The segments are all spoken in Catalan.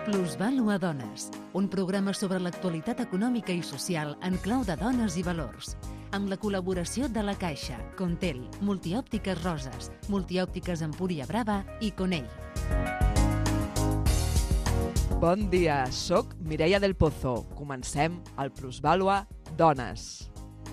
Plusvàlua Dones, un programa sobre l'actualitat econòmica i social en clau de dones i valors, amb la col·laboració de La Caixa, Contel, Multiòptiques Roses, Multiòptiques Empúria Brava i Conell. Bon dia, soc Mireia del Pozo. Comencem el Plusvàlua Dones.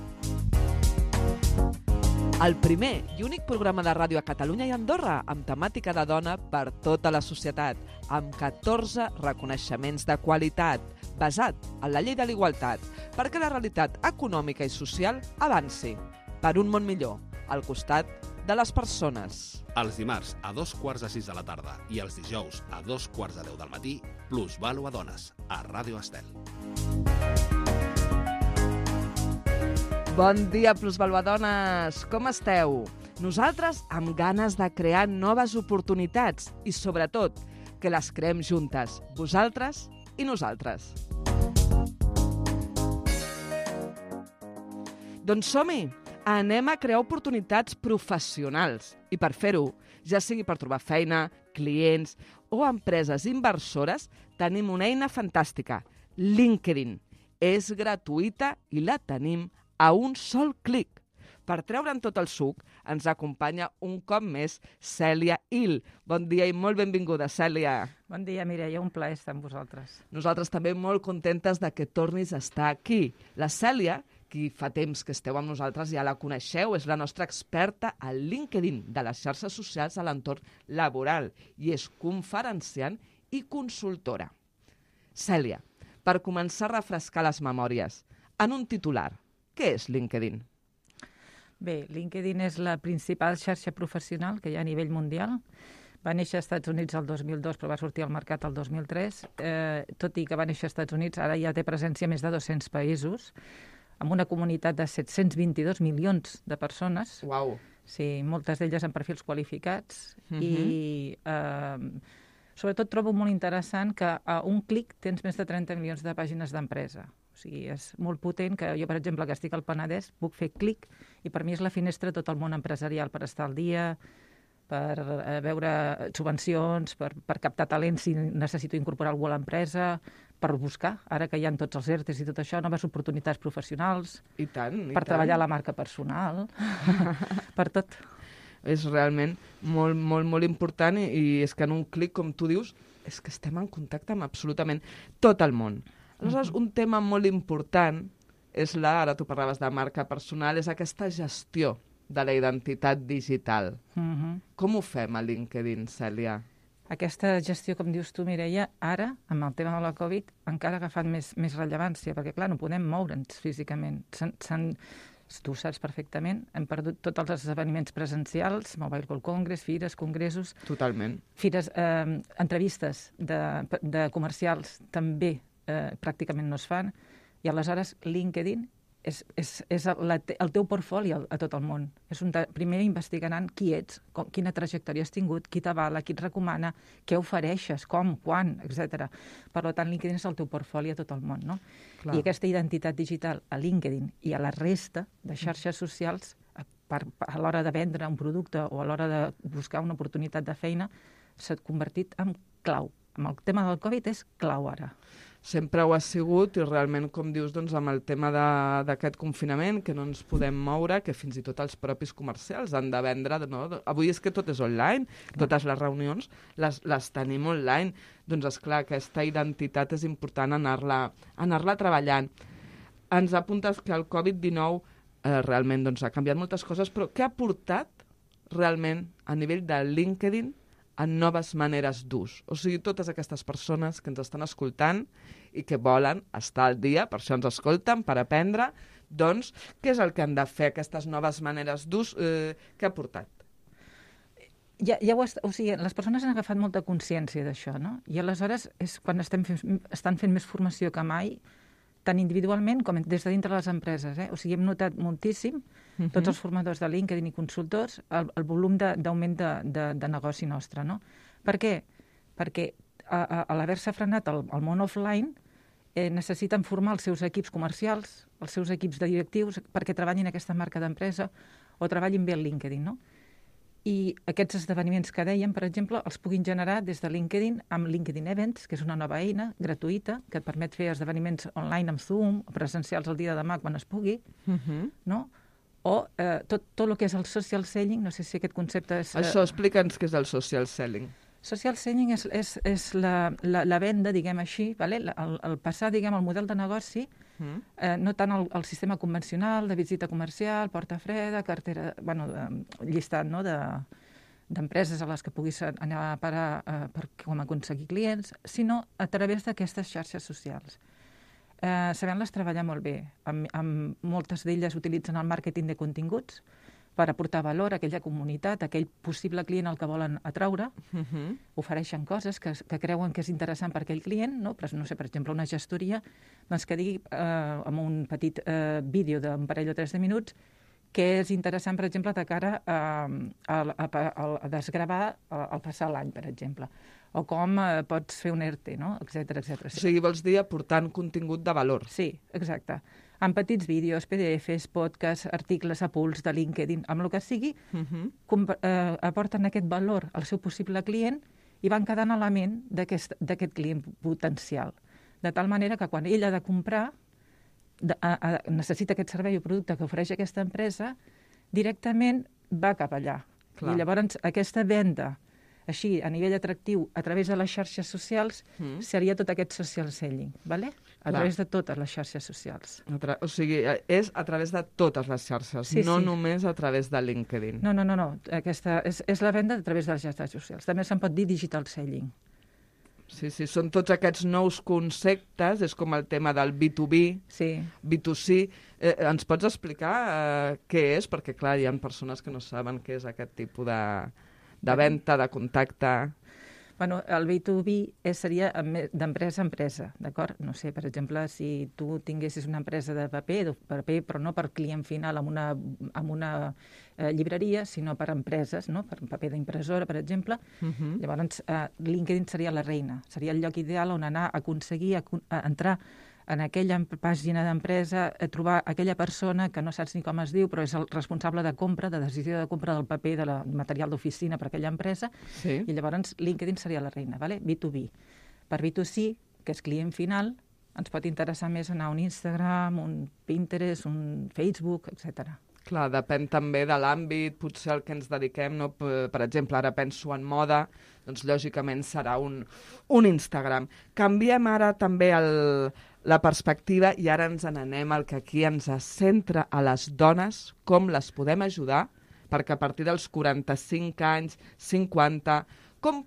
El primer i únic programa de ràdio a Catalunya i Andorra amb temàtica de dona per tota la societat, amb 14 reconeixements de qualitat, basat en la llei de l'igualtat, perquè la realitat econòmica i social avanci per un món millor, al costat de les persones. Els dimarts a 5:45 de la tarda i els dijous a 10:15 del matí, Plusvàlua Dones, a Ràdio Estel. Bon dia, Plusvàlua Dones! Com esteu? Nosaltres amb ganes de crear noves oportunitats i, sobretot, que les creem juntes, vosaltres i nosaltres. Doncs som-hi! Anem a crear oportunitats professionals i per fer-ho, ja sigui per trobar feina, clients o empreses inversores, tenim una eina fantàstica, LinkedIn. És gratuïta i la tenim a un sol clic. Per treure'n tot el suc, ens acompanya un cop més Cèlia Hill. Bon dia i molt benvinguda, Cèlia. Bon dia, Mireia, un plaer estar amb vosaltres. Nosaltres també molt contentes de que tornis a estar aquí. La Cèlia, qui fa temps que esteu amb nosaltres, ja la coneixeu, és la nostra experta al LinkedIn de les xarxes socials a l'entorn laboral i és conferenciant i consultora. Cèlia, per començar a refrescar les memòries, en un titular, què és LinkedIn? Bé, LinkedIn és la principal xarxa professional que hi ha a nivell mundial. Va néixer als Estats Units el 2002, però va sortir al mercat el 2003. Tot i que va néixer als Estats Units, ara ja té presència a més de 200 països, amb una comunitat de 722 milions de persones. Uau! Sí, moltes d'elles amb perfils qualificats. I sobretot trobo molt interessant que a un clic tens més de 30 milions de pàgines d'empresa. O sigui, és molt potent que jo, per exemple, que estic al Penedès, puc fer clic i per mi és la finestra a tot el món empresarial per estar al dia, per veure subvencions, per captar talents si necessito incorporar algú a l'empresa, per buscar, ara que hi ha tots els ERTEs i tot això, noves oportunitats professionals, I tant, per treballar la marca personal, per tot. És realment molt, molt, molt important i és que en un clic, com tu dius, és que estem en contacte amb absolutament tot el món. Aleshores, un tema molt important és ara tu parlaves de marca personal, és aquesta gestió de la identitat digital. Com ho fem a LinkedIn, Cèlia? Aquesta gestió, com dius tu, Mireia, ara, amb el tema de la Covid, encara ha agafat més rellevància, perquè, clar, no podem moure'ns físicament. Tu saps perfectament, hem perdut tots els esdeveniments presencials, Mobile World Congress, fires, congressos... Totalment. Fires, entrevistes de comercials també pràcticament no es fan, i aleshores LinkedIn és el teu portfoli a tot el món. Primer investigaran qui ets, quina trajectòria has tingut, qui t'avala, qui et recomana, què ofereixes, com, quan, etc. Per tant, LinkedIn és el teu portfoli a tot el món, no? Clar. I aquesta identitat digital a LinkedIn i a la resta de xarxes socials, a l'hora de vendre un producte o a l'hora de buscar una oportunitat de feina, s'ha convertit en clau. Amb el tema del Covid és clau ara. Sempre ho ha sigut i realment, com dius, doncs, amb el tema d'aquest confinament, que no ens podem moure, que fins i tot els propis comercials han de vendre... No? Avui és que tot és online, totes les reunions les tenim online. Doncs, esclar, aquesta identitat és important anar-la treballant. Ens apuntes que el Covid-19 realment doncs, ha canviat moltes coses, però què ha portat realment a nivell de LinkedIn en noves maneres d'ús? O sigui, totes aquestes persones que ens estan escoltant i que volen estar al dia, per això ens escolten, per aprendre, doncs, què és el que han de fer, aquestes noves maneres d'ús? Què ha portat? O sigui, les persones han agafat molta consciència d'això, no? I aleshores és quan estan fent més formació que mai, tant individualment com des de dintre les empreses. O sigui, hem notat moltíssim, tots els formadors de LinkedIn i consultors, el volum d'augment de negoci nostre, no? Per què? Perquè a l'haver-se frenat el món offline, necessiten formar els seus equips comercials, els seus equips de directius, perquè treballin aquesta marca d'empresa o treballin bé el LinkedIn, no? I aquests esdeveniments que dèiem, per exemple, els puguin generar des de LinkedIn amb LinkedIn Events, que és una nova eina gratuïta que et permet fer esdeveniments online amb Zoom o presencials el dia de demà quan es pugui, no? O tot el que és el social selling, no sé si aquest concepte és... Això, explica'ns què és el social selling. Social selling és la venda, diguem així, vale? el passar, diguem, el model de negoci, no tant el sistema convencional de visita comercial, porta freda, cartera, bueno, llistat, no?, d'empreses a les que puguis anar a parar per com aconseguir clients, sinó a través d'aquestes xarxes socials. Sabent-les treballar molt bé. Amb moltes d'elles utilitzen el màrqueting de continguts per aportar valor a aquella comunitat, a aquell possible client al que volen atraure. Ofereixen coses que creuen que és interessant per aquell client, no? Però, no sé, per exemple, una gestoria doncs, que digui amb un petit vídeo d'un parell o 3 de minuts que és interessant, per exemple, de cara a desgravar al passar l'any, per exemple, o com pots fer un ERTE, no? Etcètera, etcètera. O sigui, vols dir aportant contingut de valor. Sí, exacte. Amb petits vídeos, PDFs, podcasts, articles a puls de LinkedIn, amb el que sigui, aporten aquest valor al seu possible client i van quedant a la ment d'aquest client potencial. De tal manera que quan ell ha de comprar, necessita aquest servei o producte que ofereix aquesta empresa, directament va cap allà. Clar. I llavors aquesta venda, així, a nivell atractiu, a través de les xarxes socials, seria tot aquest social selling, ¿vale? A través de totes les xarxes socials. O sigui, és a través de totes les xarxes, no només a través de LinkedIn. No. Aquesta és la venda a través de les xarxes socials. També se'n pot dir digital selling. Sí, són tots aquests nous conceptes, és com el tema del B2B, B2C. Ens pots explicar què és? Perquè, clar, hi ha persones que no saben què és aquest tipus de venda, de contacte. Bueno, el B2B seria d'empresa a empresa, d'acord? No sé, per exemple, si tu tinguessis una empresa de paper, però no per client final amb una llibreria, sinó per empreses, no? Per paper d'impressora, per exemple. Llavors, LinkedIn seria la reina, seria el lloc ideal on anar a aconseguir entrar en aquella pàgina d'empresa, trobar aquella persona que no saps ni com es diu, però és el responsable de compra, de decisió de compra del paper, del material d'oficina per aquella empresa, i llavors LinkedIn seria la reina, ¿vale? B2B. Per B2C, que és client final, ens pot interessar més anar a un Instagram, un Pinterest, un Facebook, etc. Clar, depèn també de l'àmbit, potser al que ens dediquem, no? Per exemple, ara penso en moda, doncs lògicament serà un Instagram. Canviem ara també la perspectiva i ara ens n'anem al que aquí ens centra a les dones, com les podem ajudar, perquè a partir dels 45 anys, 50, com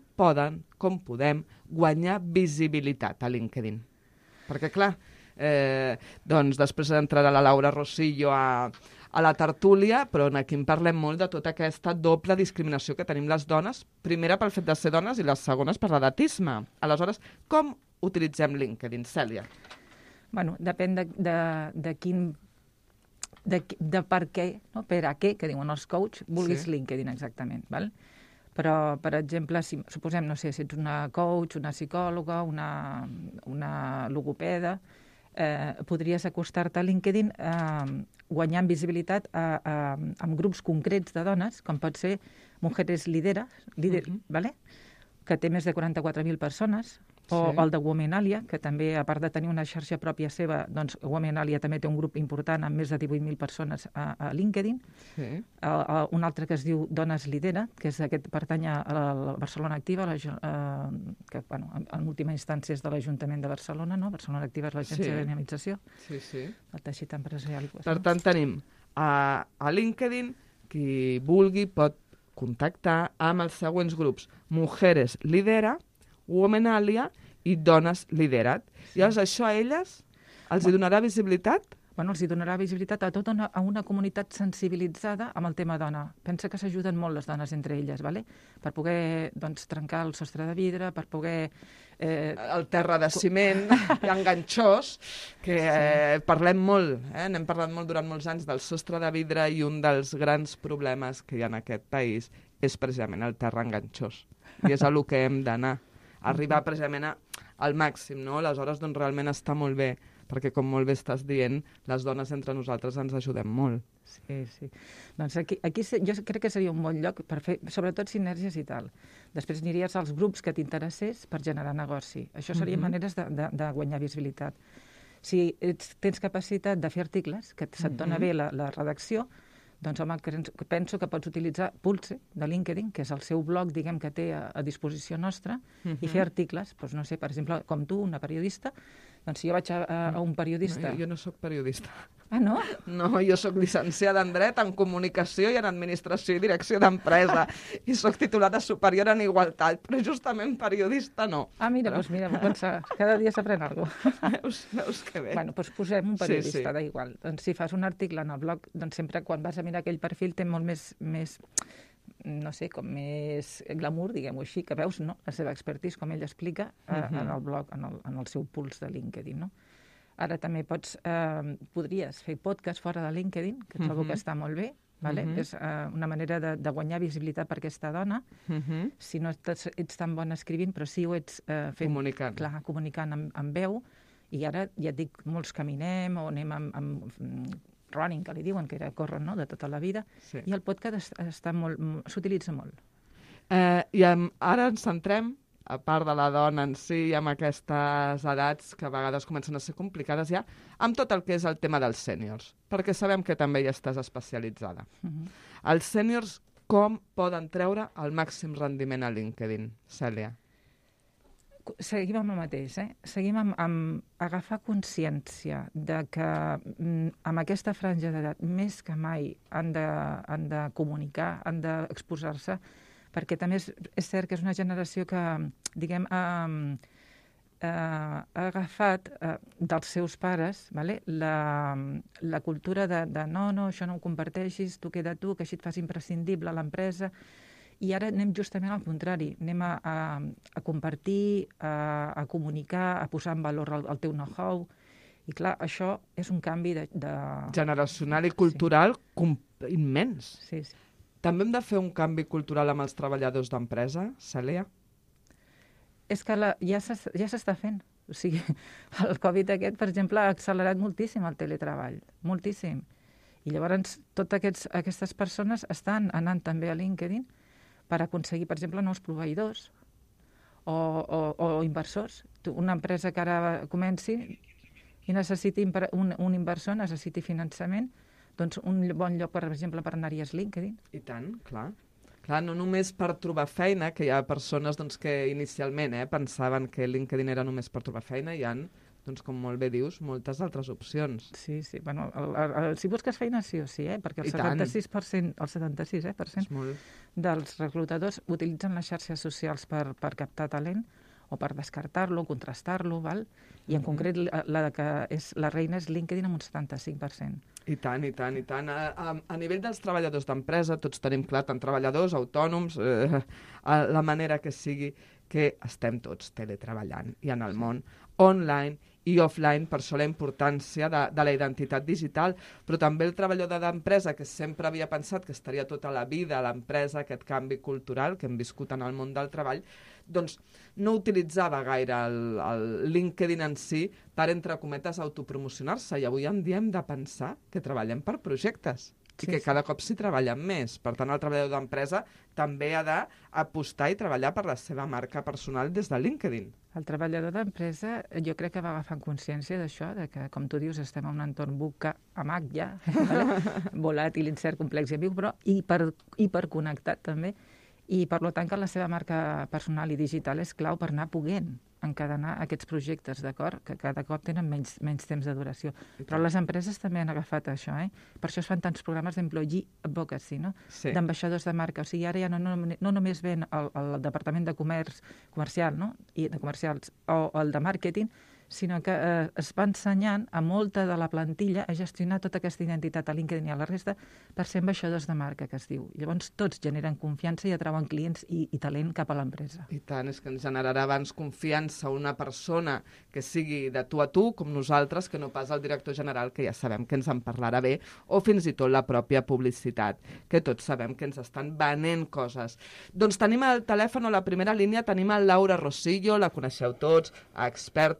podem guanyar visibilitat a LinkedIn? Perquè, clar, doncs després entrarà la Laura Rosillo a la tertúlia, però aquí en parlem molt de tota aquesta doble discriminació que tenim les dones, primera pel fet de ser dones i les segones per l'edatisme. Aleshores, com utilitzem LinkedIn, Cèlia? Bueno, depèn de quin... de per què, no? Per a què, que diuen els coach, vulguis LinkedIn exactament, val? Però, per exemple, si suposem, no sé, si ets una coach, una psicòloga, una logopeda, podries acostar-te a LinkedIn guanyant visibilitat amb grups concrets de dones, com pot ser Mujeres Líder, ¿vale? Que té més de 44.000 persones, o el de Womenalia, que també, a part de tenir una xarxa pròpia seva, doncs Womenalia també té un grup important amb més de 18.000 persones a LinkedIn. Un altre que es diu Dones Lidera, que pertany a la Barcelona Activa, que en última instància és de l'Ajuntament de Barcelona, no? Barcelona Activa és l'agència de dinamització del teixit empresarial. Per tant, tenim a LinkedIn, qui vulgui pot contactar amb els següents grups: Mujeres Lidera, Womenalia i Dones Liderat. Llavors, això a elles els hi donarà visibilitat? Bueno, els hi donarà visibilitat a una comunitat sensibilitzada amb el tema dona. Pensa que s'ajuden molt les dones entre elles, ¿vale? Per poder trencar el sostre de vidre, per poder... el terra de ciment i enganxós, que parlem molt, n'hem parlat molt durant molts anys del sostre de vidre, i un dels grans problemes que hi ha en aquest país és precisament el terra enganxós. I és a lo que hem d'anar. Arribar precisament al màxim, no? Aleshores, doncs, realment està molt bé perquè com molt bé estàs dient, les dones entre nosaltres ens ajudem molt. Sí. Doncs aquí jo crec que seria un bon lloc per fer, sobretot sinergies i tal. Després aniries als grups que t'interessés per generar negoci. Això serien maneres de guanyar visibilitat. Si tens capacitat de fer articles, que se't dona bé la redacció, doncs, home, penso que pots utilitzar Pulse, de LinkedIn, que és el seu blog, diguem, que té a disposició nostra, i fer articles. Doncs, no sé, per exemple, com tu, una periodista, doncs si jo vaig a un periodista... No, jo no sóc periodista. Ah, no? No, jo sóc llicenciada en Dret, en Comunicació i en Administració i Direcció d'Empresa. I sóc titulada superior en Igualtat, però justament periodista no. Ah, mira, doncs mira, cada dia s'aprèn alguna cosa. Veus que bé. Bueno, doncs posem un periodista, d'igual. Doncs si fas un article en el blog, doncs sempre quan vas a mirar aquell perfil té molt més no sé, com més glamour, diguem-ho així, que veus, no?, la seva expertise, com ell explica en el blog, en el seu Puls de LinkedIn, no? Ara també podries fer podcast fora de LinkedIn, que trobo que està molt bé, vale? És una manera de guanyar visibilitat per aquesta dona, si no ets tan bona escrivint, però sí ho ets fent... Comunicant. Clar, comunicant amb veu, i ara, ja et dic, molts caminem o anem amb running, que li diuen, que era córrer, no?, de tota la vida, i el podcast s'utilitza molt. I ara ens centrem, a part de la dona en si, i amb aquestes edats que a vegades comencen a ser complicades ja, amb tot el que és el tema dels sèniors, perquè sabem que també hi estàs especialitzada. Els sèniors, com poden treure el màxim rendiment a LinkedIn, Cèlia? Seguim amb el mateix, Seguim amb agafar consciència de que amb aquesta franja d'edat més que mai han de comunicar, han d'exposar-se, perquè també és cert que és una generació que, diguem, ha agafat dels seus pares, vale? la cultura de no, això no ho comparteixis, tu queda tu, que així et fas imprescindible a l'empresa. I ara anem justament al contrari, anem a compartir, a comunicar, a posar en valor el teu know-how. I clar, això és un canvi de... generacional i cultural immens. Sí. També hem de fer un canvi cultural amb els treballadors d'empresa, Cèlia? És que ja s'està fent. O sigui, el Covid aquest, per exemple, ha accelerat moltíssim el teletreball, moltíssim. I llavors totes aquestes persones estan anant també a LinkedIn per aconseguir, per exemple, nous proveïdors o inversors. Una empresa que ara comenci i necessiti un inversor, necessiti finançament, doncs un bon lloc, per exemple, per anar-hi és LinkedIn. I tant, clar. Clar, no només per trobar feina, que hi ha persones doncs, que inicialment pensaven que LinkedIn era només per trobar feina, hi ha, doncs, com molt bé dius, moltes altres opcions. Sí. Bueno, si busques feina, sí o sí, perquè el 76% dels reclutadors utilitzen les xarxes socials per captar talent o per descartar-lo, contrastar-lo, val? I en concret la reina és LinkedIn amb un 75%. I tant. A nivell dels treballadors d'empresa, tots tenim clar, tant treballadors, autònoms, la manera que sigui, que estem tots teletreballant i en el món online i offline, per això la importància de la identitat digital, però també el treballador d'empresa, que sempre havia pensat que estaria tota la vida a l'empresa, aquest canvi cultural que hem viscut en el món del treball, doncs no utilitzava gaire el LinkedIn en si per, entre cometes, autopromocionar-se, i avui en dia hem de pensar que treballem per projectes. I que cada cop s'hi treballen més. Per tant, el treballador d'empresa també ha d'apostar i treballar per la seva marca personal des de LinkedIn. El treballador d'empresa jo crec que va agafant consciència d'això, de que, com tu dius, estem en un entorn VUCA ja, volàtil, incert, complex i ambigu, però hiperconnectat també, i per tant que la seva marca personal i digital és clau per anar poguent encadenar aquests projectes, d'acord? Que cada cop tenen menys temps de duració. Però les empreses també han agafat això, Per això es fan tants programes d'employee advocacy, no? Sí. D'ambaixadors de marca. O sigui, ara ja no només ven el departament de comercial, no?, i de comercials, o el de màrqueting, sinó que es va ensenyant a molta de la plantilla a gestionar tota aquesta identitat a LinkedIn i a la resta per ser ambaixadors de marca, que es diu. Llavors tots generen confiança i atrauen clients i talent cap a l'empresa. I tant, és que ens generarà abans confiança una persona que sigui de tu a tu, com nosaltres, que no pas el director general, que ja sabem que ens en parlarà bé, o fins i tot la pròpia publicitat, que tots sabem que ens estan venent coses. Doncs tenim al telèfon, a la primera línia, tenim el Laura Rosillo, la coneixeu tots, experta en edat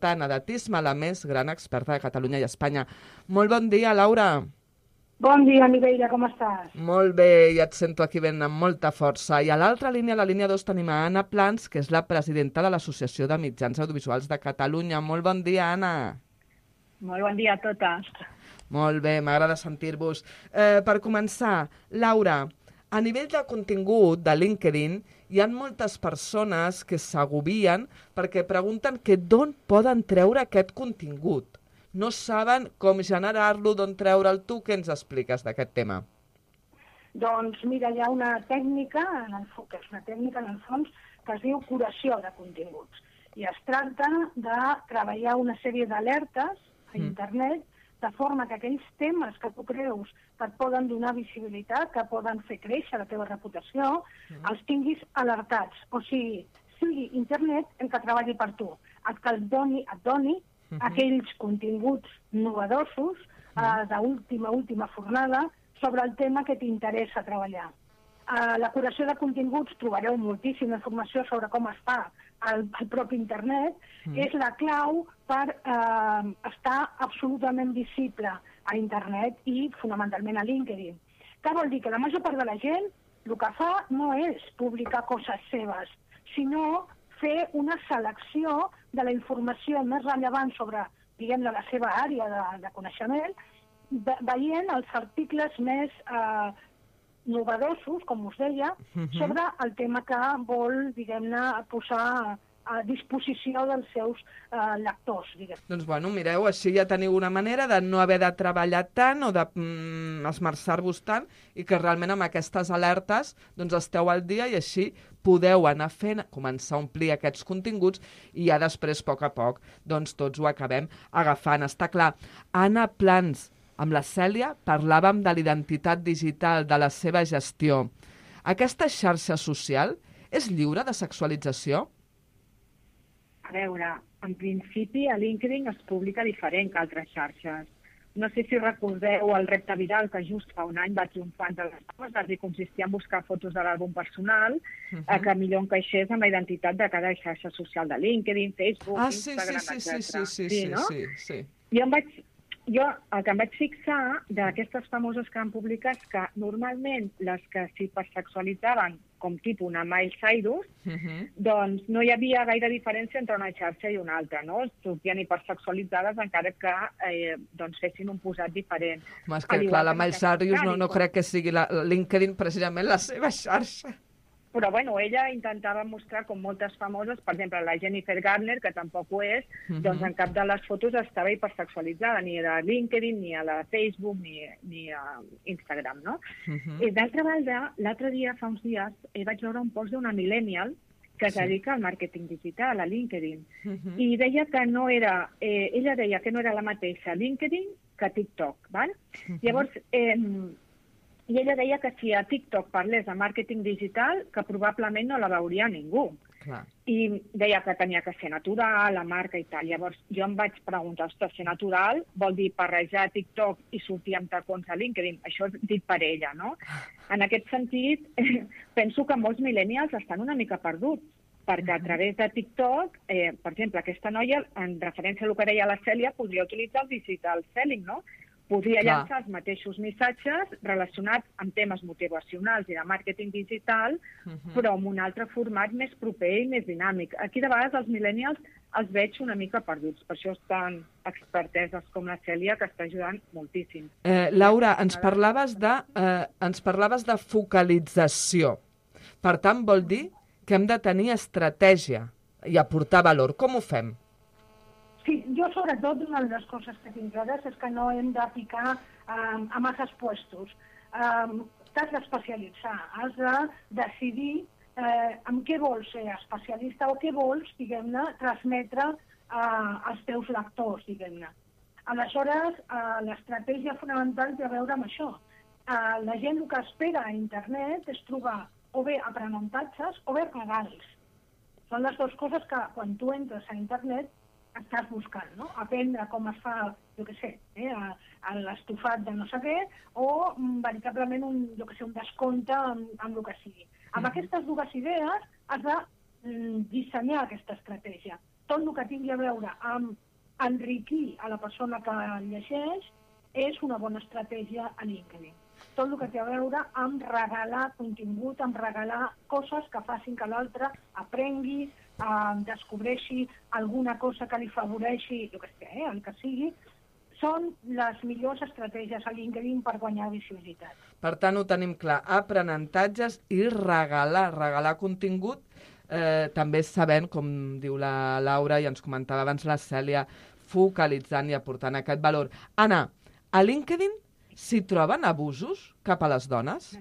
l'atletisme, la més gran experta de Catalunya i Espanya. Molt bon dia, Laura. Bon dia, Mireia, com estàs? Molt bé, ja et sento aquí ben amb molta força. I a l'altra línia, a la línia 2, tenim a Anna Plans, que és la presidenta de l'Associació de Mitjans Audiovisuals de Catalunya. Molt bon dia, Anna. Molt bon dia a totes. Molt bé, m'agrada sentir-vos. Per començar, Laura, a nivell de contingut de LinkedIn, hi ha moltes persones que s'agobien perquè pregunten que d'on poden treure aquest contingut. No saben com generar-lo, d'on treure'l. Tu què ens expliques d'aquest tema? Doncs mira, hi ha una tècnica, que és una tècnica en el fons, que es diu curació de continguts. I es tracta de treballar una sèrie d'alertes a internet, de forma que aquells temes que tu creus que et poden donar visibilitat, que poden fer créixer la teva reputació, els tinguis alertats. O sigui internet el que treballi per tu, que et doni aquells continguts novedosos d'última fornada sobre el tema que t'interessa treballar. A la curació de continguts trobareu moltíssima informació sobre com es fa al propi internet. És la clau per estar absolutament visible a internet i fonamentalment a LinkedIn. Què vol dir? Que la major part de la gent el que fa no és publicar coses seves, sinó fer una selecció de la informació més rellevant sobre, diguem, la seva àrea de coneixement, veient els articles més novedosos, com us deia, sobre el tema que vol, diguem-ne, posar a disposició dels seus lectors, diguem. Doncs, bueno, mireu, així ja teniu una manera de no haver de treballar tant o d'esmerçar-vos tant i que realment amb aquestes alertes doncs esteu al dia i així podeu anar fent, començar a omplir aquests continguts i ja després, a poc, doncs tots ho acabem agafant. Està clar. Anna Plans, amb la Cèlia, parlàvem de l'identitat digital, de la seva gestió. Aquesta xarxa social és lliure de sexualització? A veure, en principi a LinkedIn es publica diferent que altres xarxes. No sé si recordeu el repte viral que just fa un any va triomfar entre les coses i consistia en buscar fotos de l'àlbum personal que millor encaixés amb la identitat de cada xarxa social de LinkedIn, Facebook, Instagram, etc. Sí. Jo el que em vaig fixar d'aquestes famoses que van publicar és que normalment les que s'hipersexualitzaven com tipus una Miley Cyrus, doncs no hi havia gaire diferència entre una xarxa i una altra, no? Sortien hipersexualitzades encara que fessin un posat diferent. Home, és que clar, la Miley Cyrus no crec que sigui LinkedIn precisament la seva xarxa. Però, bueno, ella intentava mostrar, com moltes famoses, per exemple, la Jennifer Garner, que tampoc ho és, doncs en cap de les fotos estava hipersexualitzada, ni a LinkedIn, ni a la Facebook, ni a Instagram, no? I d'altra banda, l'altre dia, fa uns dies, vaig veure un post d'una millennial que es dedica al màrqueting digital, a LinkedIn, i deia que no era, ella deia que no era la mateixa LinkedIn que TikTok, val? Llavors, i ella deia que si a TikTok parlés de màrqueting digital, que probablement no la veuria ningú. Clar. I deia que tenia que ser natural, la marca i tal. Llavors jo em vaig preguntar, ostres, ser natural vol dir barrejar TikTok i sortir amb tacons a LinkedIn. Això és dit per ella, no? En aquest sentit, penso que molts millennials estan una mica perduts, perquè a través de TikTok, per exemple, aquesta noia, en referència al que deia la Cèlia, podria utilitzar el digital selling, no? Podria llançar els mateixos missatges relacionats amb temes motivacionals i de màrqueting digital, però amb un altre format més proper i més dinàmic. Aquí, de vegades, els millennials els veig una mica perduts. Per això estan experteses com la Cèlia, que està ajudant moltíssim. Laura, ens parlaves de focalització. Per tant, vol dir que hem de tenir estratègia i aportar valor. Com ho fem? Sí, jo sobretot una de les coses que tinc clares és que no hem de picar a masses puestos. T'has d'especialitzar, has de decidir en què vols ser especialista o què vols, diguem-ne, transmetre als teus lectors, diguem-ne. Aleshores, l'estratègia fonamental té a veure amb això. La gent el que espera a internet és trobar o bé aprenentatges o bé regals. Són les dues coses que quan tu entres a internet estàs buscant, no? Aprendre com es fa, jo què sé, l'estofat de no sé què, o veritablement un descompte amb el que sigui. Amb aquestes dues idees has de dissenyar aquesta estratègia. Tot el que tingui a veure amb enriquir a la persona que llegeix és una bona estratègia a LinkedIn. Tot el que té a veure amb regalar contingut, amb regalar coses que facin que l'altre aprengui, descobreixi alguna cosa que li favoreixi, el que sigui, són les millors estratègies a LinkedIn per guanyar visibilitat. Per tant, ho tenim clar, aprenentatges i regalar contingut, també sabent, com diu la Laura i ens comentava abans la Cèlia, focalitzant i aportant aquest valor. Anna, a LinkedIn s'hi troben abusos cap a les dones?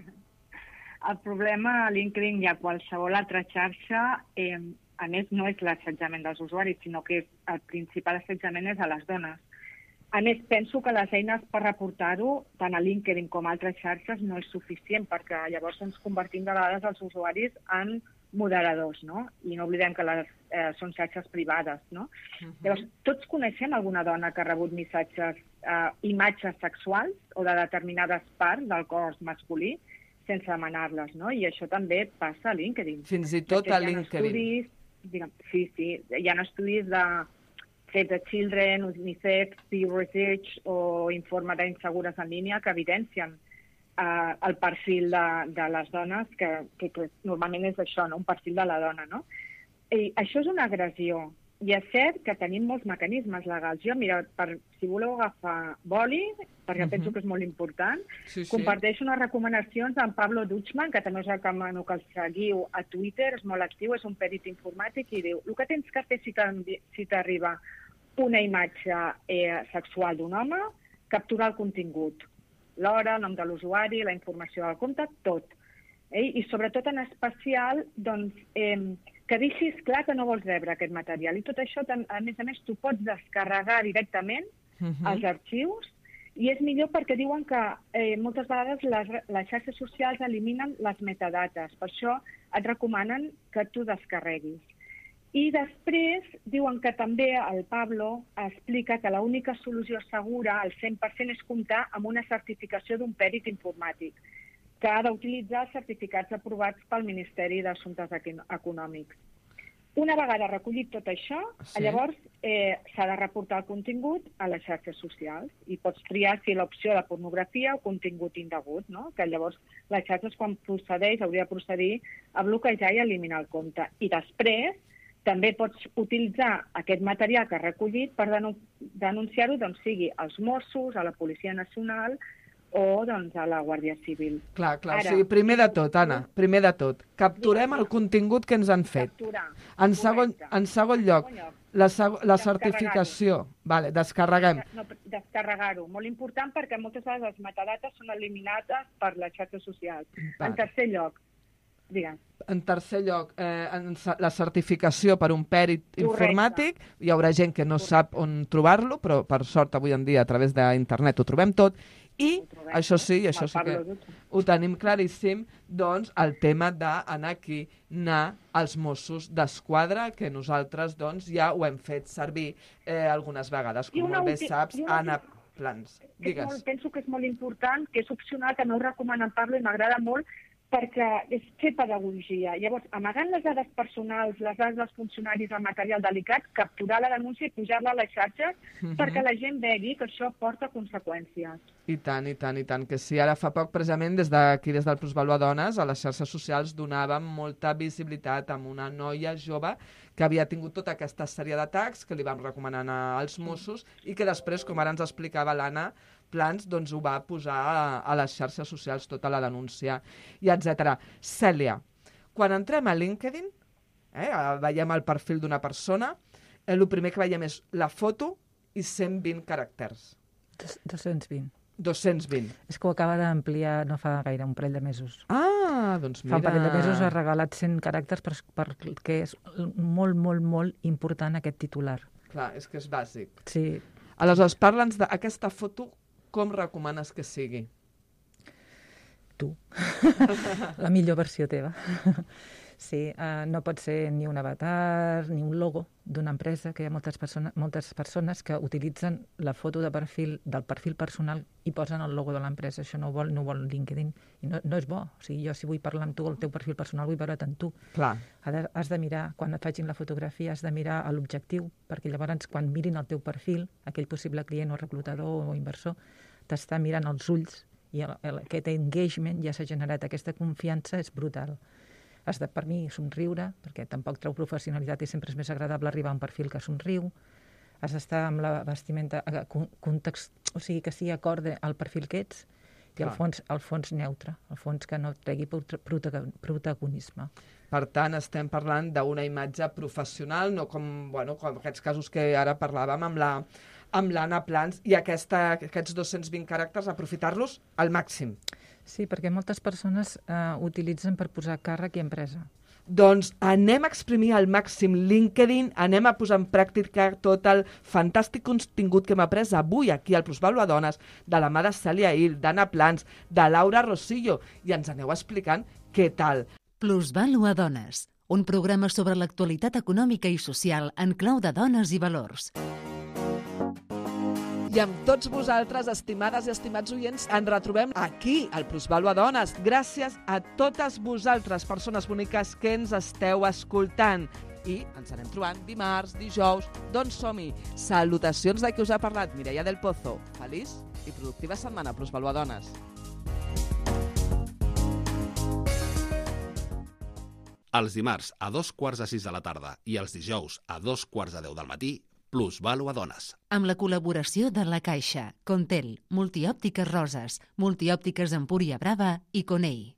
El problema a LinkedIn i a qualsevol altra xarxa, a més, no és l'assetjament dels usuaris, sinó que el principal assetjament és a les dones. A més, penso que les eines per reportar-ho, tant a LinkedIn com a altres xarxes, no és suficient, perquè llavors ens convertim de vegades els usuaris en moderadors, no? I no oblidem que són xarxes privades, no? Llavors, tots coneixem alguna dona que ha rebut missatges, imatges sexuals o de determinades parts del cos masculí sense demanar-les, no? I això també passa a LinkedIn. Fins i tot a LinkedIn. Sí, hi ha estudis de Save the Children, UNICEF, Pew Research o Informe d'Insegures en línia que evidencien el perfil de les dones, que normalment és això, no? Un perfil de la dona, no? I això és una agressió. I és cert que tenim molts mecanismes legals. Jo, mira, si voleu agafar boli, perquè penso que és molt important, comparteixo unes recomanacions d'en Pablo Dutchman, que també us recomano que el seguiu a Twitter, és molt actiu, és un perit informàtic, i diu: el que tens que fer si t'arriba una imatge sexual d'un home, capturar el contingut. L'hora, el nom de l'usuari, la informació del compte, tot. I sobretot en especial, doncs, que deixis clar que no vols rebre aquest material. I tot això, a més, tu pots descarregar directament els arxius, i és millor perquè diuen que moltes vegades les xarxes socials eliminen les metadates. Per això et recomanen que tu descarreguis. I després diuen que també el Pablo explica que l'única solució segura al 100% és comptar amb una certificació d'un pèrit informàtic, que ha d'utilitzar certificats aprovats pel Ministeri d'Assumptes Econòmics. Una vegada recollit tot això, llavors s'ha de reportar el contingut a les xarxes socials i pots triar si l'opció de pornografia o contingut indegut, no? Que llavors les xarxes, quan procedeix, hauria de procedir a bloquejar i eliminar el compte. I després també pots utilitzar aquest material que has recollit per denunciar-ho, doncs, sigui als Mossos, a la Policia Nacional o doncs, a la Guàrdia Civil. Clar. Ara, o sigui, primer de tot, Anna, capturem el contingut que ens han fet. En segon lloc, la certificació. Vale, descarreguem. No, descarregar-ho. Molt important, perquè moltes vegades les metadates són eliminades per les xarxes socials. En tercer lloc, digues. En tercer lloc, la certificació per un pèrit informàtic. Hi haurà gent que no sap on trobar-lo, però per sort avui en dia a través d'internet ho trobem tot. I això sí que ho tenim claríssim, doncs el tema d'anar aquí, anar als Mossos d'Esquadra, que nosaltres doncs ja ho hem fet servir algunes vegades. Com molt bé saps, Anna Plans. Digues. Penso que és molt important, que és opcional, que no ho recomana en Pablo i m'agrada molt, perquè és fer pedagogia. Llavors, amagant les dades personals, les dades dels funcionaris, el material delicat, capturar la denúncia i pujar-la a les xarxes perquè la gent vegi que això porta conseqüències. I tant, que sí. Ara fa poc, precisament, des del Plusvalor Dones, a les xarxes socials donàvem molta visibilitat a una noia jove que havia tingut tota aquesta sèrie d'atacs que li vam recomanar als Mossos i que després, com ara ens explicava l'Anna Plans, doncs ho va posar a les xarxes socials, tota la denúncia, i etc. Cèlia, quan entrem a LinkedIn, veiem el perfil d'una persona, el primer que veiem és la foto i 120 caràcters. 220. 220. És que ho acaba d'ampliar no fa gaire, un parell de mesos. Ah, doncs mira. Fa un parell de mesos ha regalat 100 caràcters perquè és molt, molt, molt important aquest titular. Clar, és que és bàsic. Sí. Aleshores, parla'ns d'aquesta foto, com recomanes que sigui? Tu. La millor versió teva. Sí, no pot ser ni un avatar ni un logo d'una empresa, que hi ha moltes persones que utilitzen la foto del perfil personal i posen el logo de l'empresa. Això no ho vol LinkedIn. I no és bo. O sigui, jo si vull parlar amb tu, el teu perfil personal, vull veure't amb tu. Clar. Has de mirar, quan et facin la fotografia, has de mirar l'objectiu, perquè llavors quan mirin el teu perfil, aquell possible client o reclutador o inversor, t'està mirant els ulls i aquest engagement ja s'ha generat. Aquesta confiança és brutal. Has de, per mi, somriure, perquè tampoc treu professionalitat i sempre és més agradable arribar a un perfil que somriu. Has d'estar amb la vestimenta, o sigui, que sigui acorde al perfil que ets, i el fons neutre, el fons que no tregui protagonisme. Per tant, estem parlant d'una imatge professional, no com aquests casos que ara parlàvem amb l'Anna Plans, i aquests 220 caràcters, aprofitar-los al màxim. Sí, perquè moltes persones utilitzen per posar càrrec i empresa. Doncs anem a exprimir al màxim LinkedIn, anem a posar en pràctica tot el fantàstic contingut que hem après avui aquí al Plusvalua Dones, de la mà de Cèlia Hill, d'Anna Plans, de Laura Rosillo, i ens aneu explicant què tal. Plusvalua Dones, un programa sobre l'actualitat econòmica i social en clau de dones i valors. I amb tots vosaltres, estimades i estimats oients, ens retrobem aquí, al Plusvalua Dones. Gràcies a totes vosaltres, persones boniques que ens esteu escoltant. I ens anem trobant dimarts, dijous, doncs som-hi. Salutacions de qui us ha parlat, Mireia del Pozo. Feliç i productiva setmana, Plusvalua Dones. Els dimarts a 5:15 de la tarda i els dijous a 5:45 del matí, Plusvalua Dones. Amb la col·laboració de La Caixa, Contel, Multiòptiques Roses, Multiòptiques Empúria Brava i Conei.